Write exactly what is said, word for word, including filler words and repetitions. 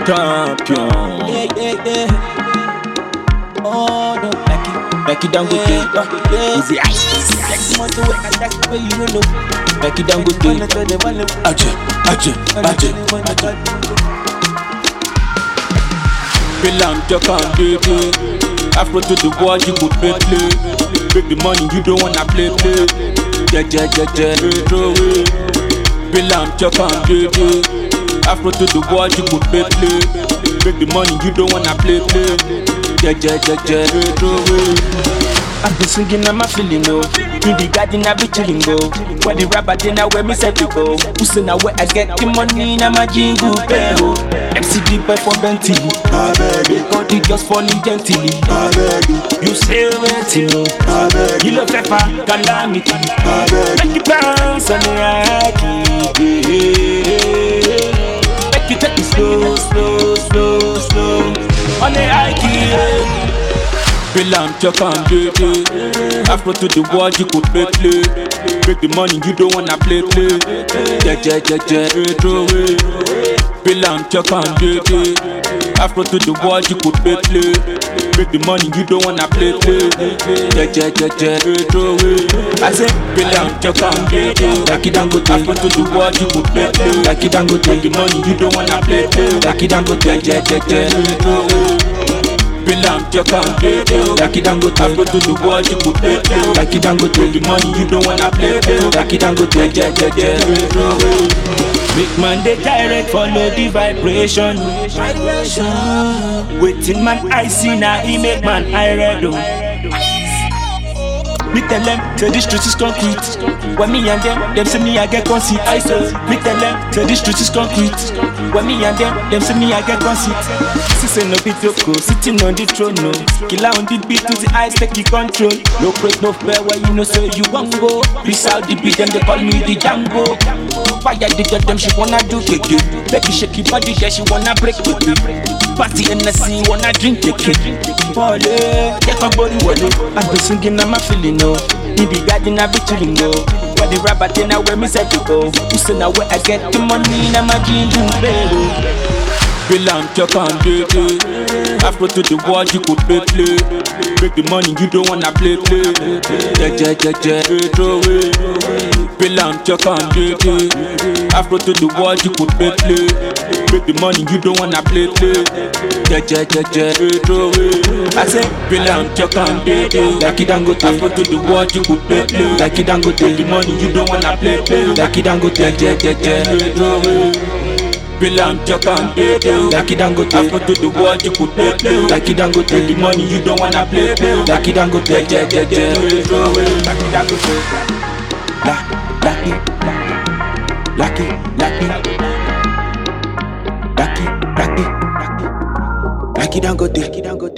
champion. Yeah, yeah, yeah. Oh, no, back it, back it down, go yeah, yeah. Easy ice. Like want to work and that's the way you don't know. Back it down, go there. Aje, aje, aje, aje. Belong to come, baby. Afro to the wall, you could play, play. Make the money, you don't wanna play, play. Yeah, yeah, yeah, yeah, throw it. Belong to come, baby. Afro to the wall, you could play, play. Make the money, you don't wanna play, play. Yeah, yeah, yeah, yeah, throw it. I've been singing, I'm a feeling, oh. In the garden, I be chilling, go. When the rapper, then I wear me set to go. Who say now where I get the money, now my jingle bell. M C D boy from Bentley, I beg you. Got the girls falling gently, I beg you. You say waiting, oh, I beg you. You love pepper, calamity, I beg you. Make you bounce on the rocky, make you take it slow, slow, slow, slow on the rocky. Belong to come, baby. Afro to the wall, you could play, play. Make the money, you don't wanna play, play. Yeah, yeah, yeah, yeah, throw it. Belong to come, baby. Afro to the wall, you could play, play. Make the money, you don't wanna play, play. Yeah, yeah, yeah, yeah, throw it. I say, belong to come, baby. Like it and go to Afro to the wall, you could play, play. Like it and go to the money, you don't wanna play, play. Like it and go to yeah, yeah, yeah, yeah, throw it. Belong to come, baby. Like it and go to Afro to the wall, you could play, play. Like it and go to the money, you don't wanna play, play. Like it and go to yeah, yeah, yeah, yeah, throw it. Make man they direct, follow the vibration. Vibration. Waiting man I see now, he make man I read. Me tell them, say this truth is concrete. When me and them, them say me I get conceit. I say, me tell them, say this truth is concrete. When me and them, them say me I get conceit. Say no beat loco, sitting on the throne, no. Killer on the beat to the eyes, take the control. No break, no fair, where you know say you won't go. Peace out the beat, them they call me the Django. Fire the girl, them she wanna do keke. Baby shake your body, yeah she wanna break keke. Party in the sea, wanna drink keke. Fall eh, take a body water. I've been singing, I'm a feeling, no. In the garden, I be chilling, go. Where the rapper, then I wear me set to go. Who say now where I get the money, now my jingle bell. Belong to come, baby. Afro to the wall, you could play, play. Make the money, you don't wanna play, play. Yeah, yeah, yeah, yeah, throw it. Belong to come, baby. Afro to the wall, you could play, play. Make the money, you don't wanna play, play. Yeah, yeah, yeah, yeah, throw it. I say, belong to come, baby. Like it and go to Afro to the wall, you could play, play. Like it and go to the money, you don't wanna play, play. Like it and go to yeah, yeah, yeah, yeah, throw it. Belong to come, baby. Like it and go to Afro to the wall, you could play, play. Like it and go to the money, you don't wanna play, play. Like it and go to yeah, yeah, yeah, throw it. Like it and go to La, like it, like it, like it, like it, like it, like it and go to, like it and go to.